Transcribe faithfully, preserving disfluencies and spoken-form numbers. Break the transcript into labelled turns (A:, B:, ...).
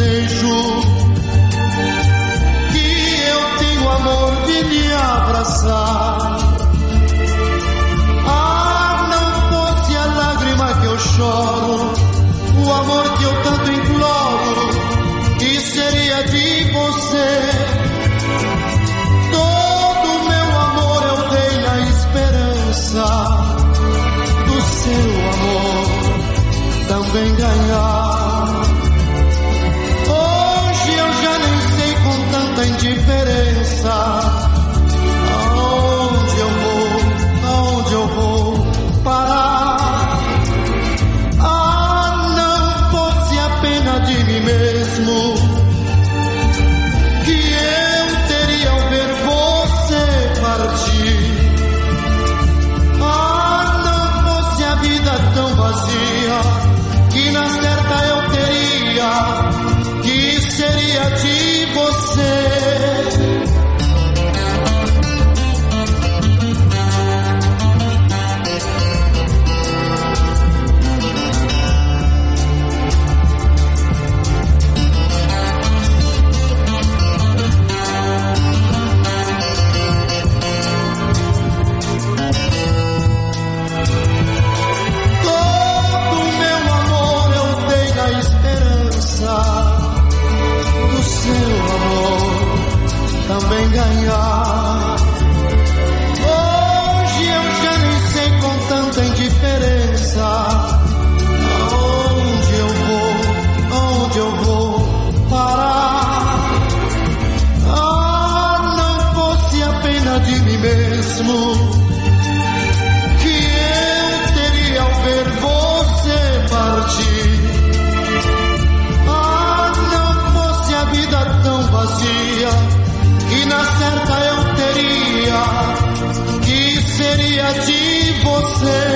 A: desejo, que eu tenho amor de lhe abraçar. Ah, não fosse a lágrima que eu choro, o amor que eu tanto imploro, que seria de você. Todo meu amor eu dei na esperança do seu amor também ganhar. Hoje eu já nem sei com tanta indiferença aonde eu vou, aonde eu vou parar. Ah, não fosse a pena de mim mesmo, que eu teria ao ver você partir. Ah, não fosse a vida tão vazia, que na certa eu teria, que seria de você. Do seu amor também ganhar. Hoje eu já nem sei com tanta indiferença aonde eu vou, aonde eu vou parar. Ah, não fosse a pena de mim mesmo, que eu teria ao ver você partir. Vida tão vazia, que na certa eu teria, que seria de você.